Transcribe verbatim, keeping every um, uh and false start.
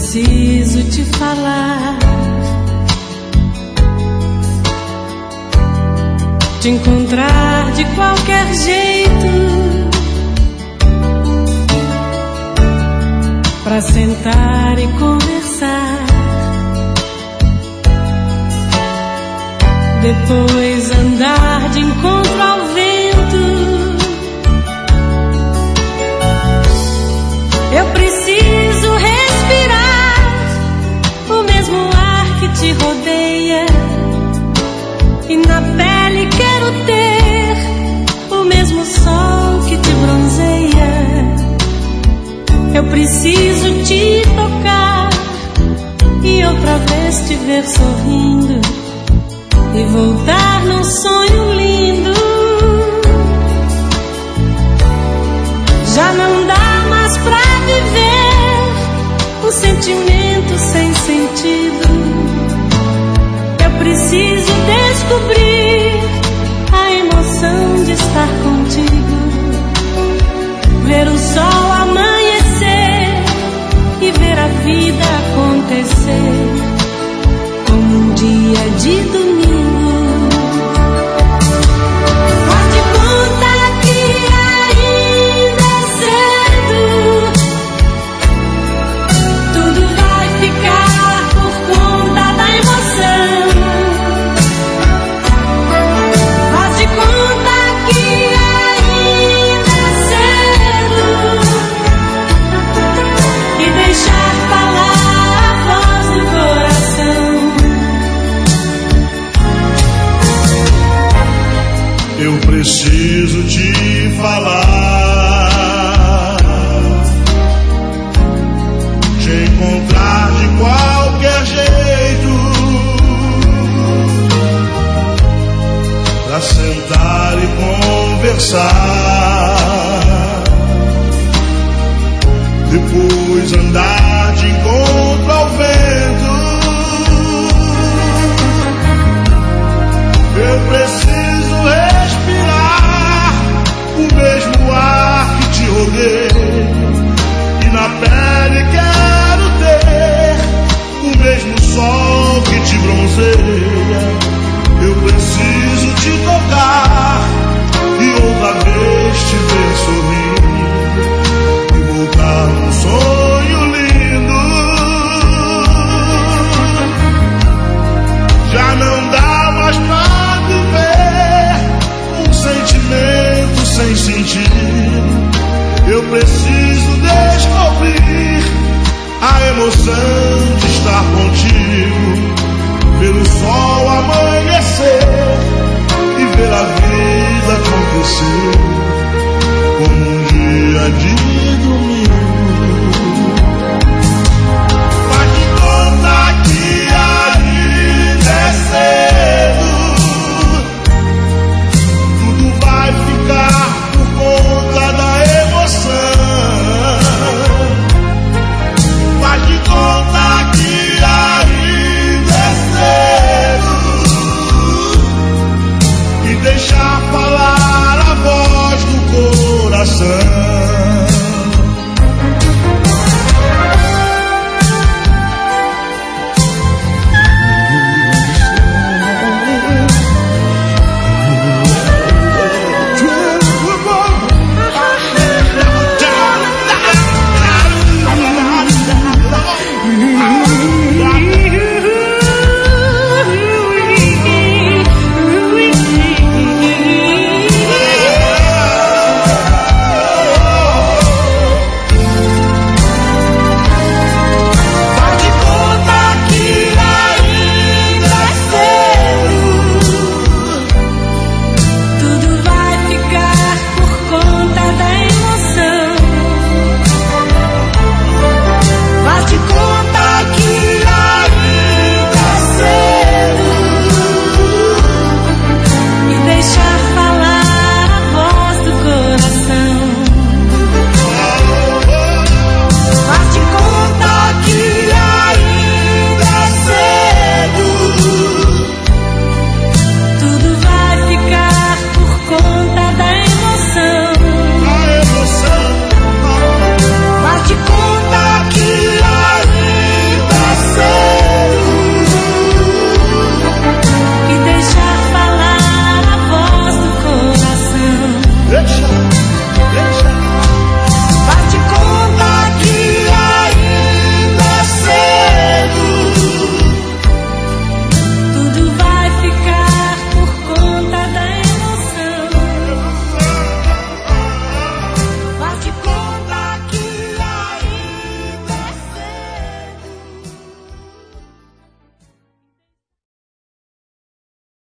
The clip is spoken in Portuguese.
preciso te falar, te encontrar de qualquer jeito, pra sentar e conversar, depois andar de encontro ao vento. Eu preciso respirar o mesmo ar que te rodeia, e na pele quero ter o mesmo sol que te bronzeia. Eu preciso te tocar e outra vez te ver sorrindo e voltar num sonho lindo. Já não dá mais pra viver um sentimento sem sentido. Eu preciso descobrir a emoção de estar contigo, ver o sol amanhecer e ver a vida acontecer como um dia de domingo. Faz de conta que ainda é cedo, tudo vai ficar por conta da emoção. Faz de conta que ainda é cedo e deixar falar a voz do coração. Eu preciso te falar, te encontrar de qualquer jeito, pra sentar e conversar, depois andar de encontro ao vento. Eu preciso respirar o mesmo ar que te rodeia, e na pele quero ter o mesmo sol que te bronzeia. Eu preciso te tocar e outra vez te ver sorrir e voltar num sonho lindo. Já não dá mais pra sentimento sem sentido. Eu preciso descobrir a emoção